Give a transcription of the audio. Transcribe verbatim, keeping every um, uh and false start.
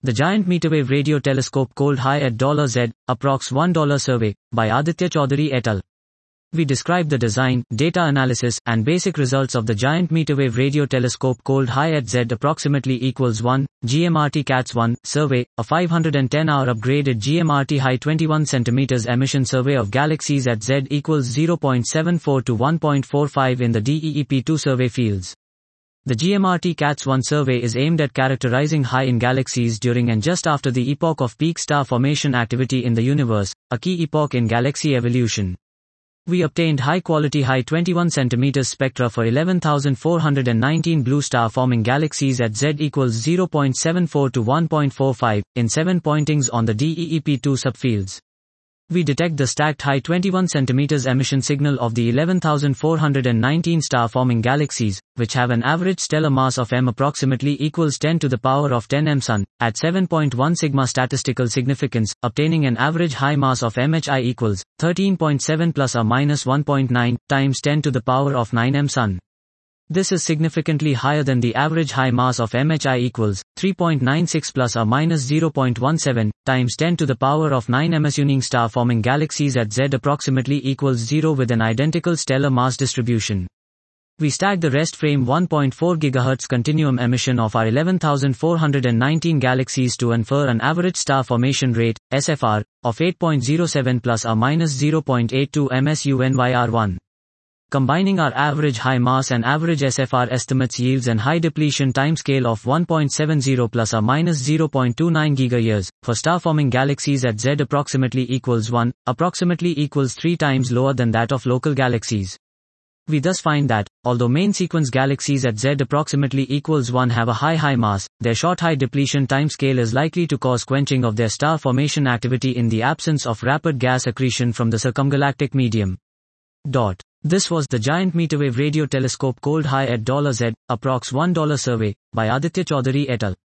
The Giant Meterwave Radio Telescope Cold High at $Z, approx one dollar survey, by Aditya Chaudhary et al. We describe the design, data analysis, and basic results of the Giant Meterwave Radio Telescope Cold High at Z approximately equals one, G M R T CATS one, survey, a five hundred ten hour upgraded G M R T high twenty-one centimeters emission survey of galaxies at Z equals zero point seven four to one point four five in the D E E P two survey fields. The G M R T CATS one survey is aimed at characterizing high in galaxies during and just after the epoch of peak star formation activity in the universe, a key epoch in galaxy evolution. We obtained high-quality high twenty-one centimeters spectra for eleven thousand four hundred nineteen blue star-forming galaxies at Z equals zero point seven four to one point four five, in seven pointings on the D E E P two subfields. We detect the stacked high twenty-one centimeters emission signal of the eleven thousand four hundred nineteen star-forming galaxies, which have an average stellar mass of m approximately equals ten to the power of ten M Sun, at seven point one sigma statistical significance, obtaining an average high mass of M H I equals thirteen point seven plus or minus one point nine times ten to the power of nine M Sun. This is significantly higher than the average high mass of M H I equals three point nine six plus or minus zero point one seven times ten to the power of nine M S. Unique star forming galaxies at Z approximately equals zero with an identical stellar mass distribution. We stack the rest frame one point four gigahertz continuum emission of our eleven thousand four hundred nineteen galaxies to infer an average star formation rate, S F R, of eight point zero seven plus or minus zero point eight two M S U N Y R one. Combining our average high mass and average S F R estimates yields an high depletion timescale of one point seven zero plus or minus zero point two nine gigayears, for star-forming galaxies at Z approximately equals one, approximately equals three times lower than that of local galaxies. We thus find that, although main sequence galaxies at Z approximately equals one have a high high mass, their short high depletion timescale is likely to cause quenching of their star formation activity in the absence of rapid gas accretion from the circumgalactic medium. Dot. This was the Giant Meterwave Radio Telescope Cold High at $Z, approx one dollar survey, by Aditya Chaudhary et al.